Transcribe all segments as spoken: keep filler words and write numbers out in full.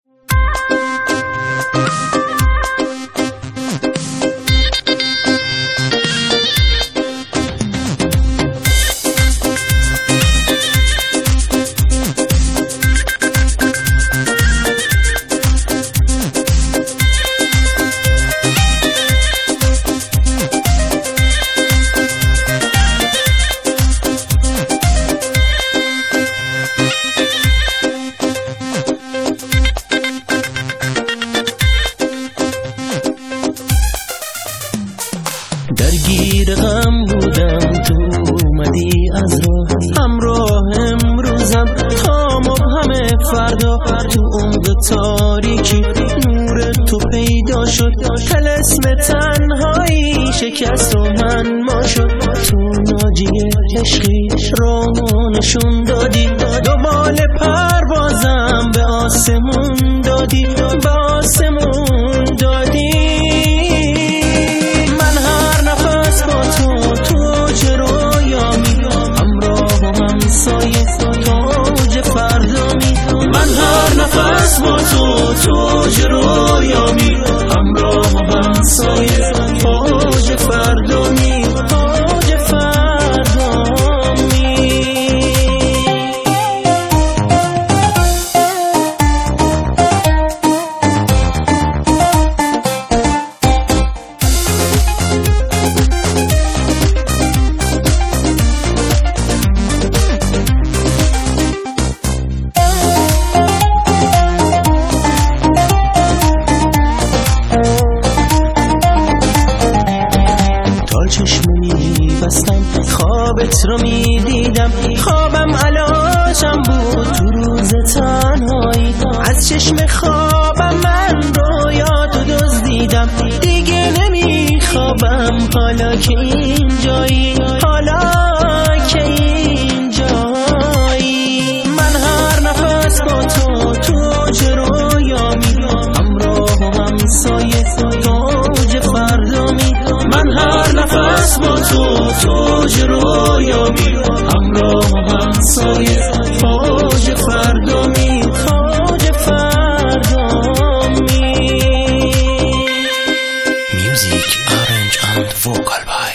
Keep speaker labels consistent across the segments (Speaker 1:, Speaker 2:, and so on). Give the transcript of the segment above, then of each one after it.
Speaker 1: درگیر غم بودم تو اومدی از راه همراه امروزم تا مبهم فردا تو عمق تاریکی نور تو پیدا شد طلسم تنهایی شکست و من ما شد تو ناجی عشقی راهو نشون دادی دنبال پروازم به آسمون دادی به آسمون دادی توج رویامی همراه و همسایه فوج فردامی فوج فردامی خوابت رو می دیدم خوابم علاجم بود تو روز تنهایی از چشم خوابم من رویاتو دزدیدم دیگه نمی خوابم حالا که اینجایی حالا که اینجایی من هر نفس با تو توج رویامی همراه و همسایه توج فردامی من هر نفس با تو توج رویامی همراه و همسایه فوج فردامی فوج فردامی.
Speaker 2: Music arrange and vocal by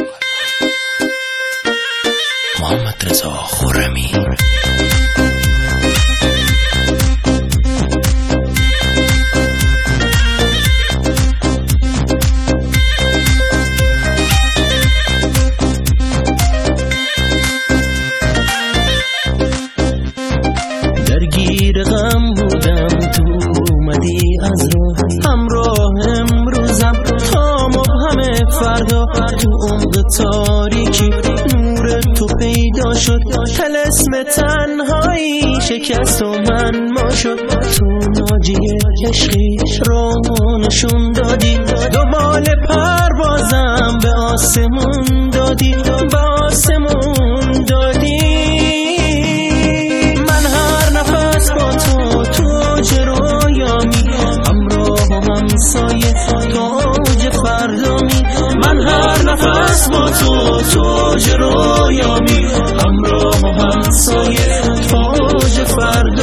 Speaker 2: محمد رضا خرمی.
Speaker 1: درگیر غم بودم تو اومدی از راه همراه امروزم تا مبهم فردا تو عمق تاریکی نور تو پیدا شد طلسم تنهایی شکست و من ما شد تو ناجی عشقی راهو نشون دادی دنبال پروازم به آسمون دادی به آسمون دادی همسایه توج فردامی من هر نفس با تو توج رویامی همراه و همسایه توج فردامی.